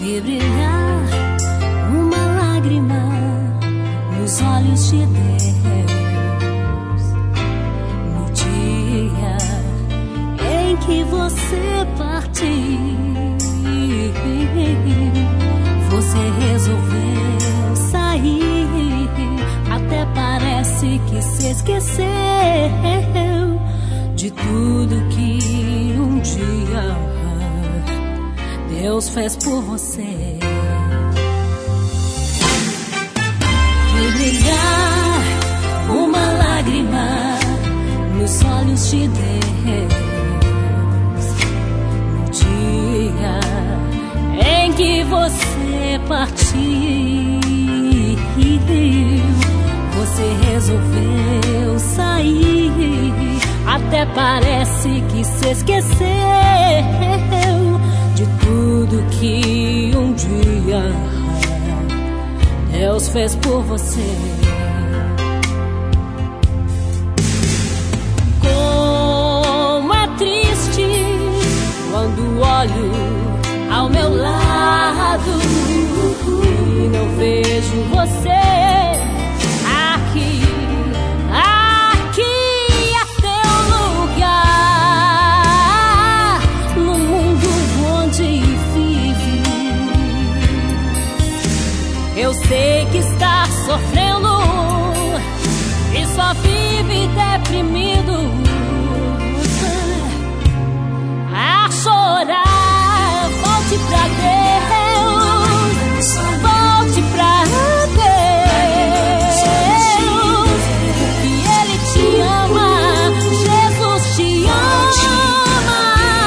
vi brilhar uma lágrima nos olhos de Deus no dia em que você partiu. Você resolveu sair, até parece que se esqueceu de tudo que um dia Deus fez por você. Vi brilhar uma lágrima nos olhos de Deus no dia em que você partiu. Você resolveu sair, até parece que se esqueceu de tudo que um dia Deus fez por você. Como é triste quando olho ao meu lado e não vejo você aqui. Aqui é teu lugar no mundo onde vive. Eu sei que está sofrendo e só vive deprimido a chorar. Volte pra Deus, volte pra Deus, que Ele te ama, Jesus te ama.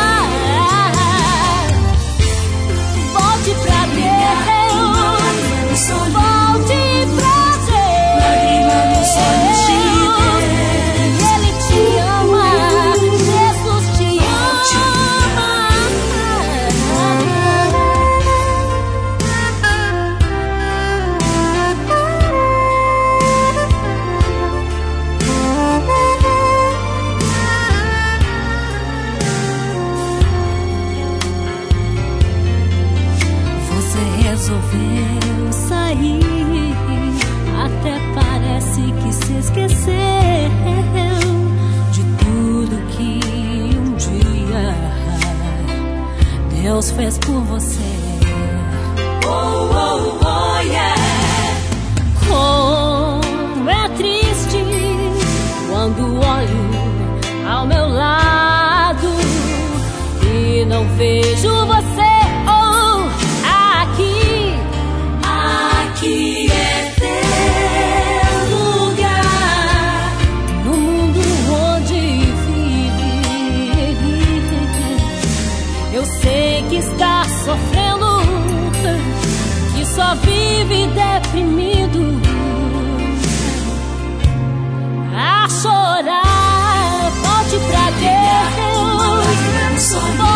Volte pra Deus, volte pra Deus, que Ele te ama, Jesus te ama. Você resolveu sair, até parece que se esqueceu de tudo que um dia Deus fez por você. Oh, oh, oh, yeah. Como é triste quando olho ao meu lado e não vejo você. Oh, aqui, aqui é teu lugar no mundo onde vive. Eu sei que está sofrendo, que só vive deprimido a chorar. Volte pra Deus,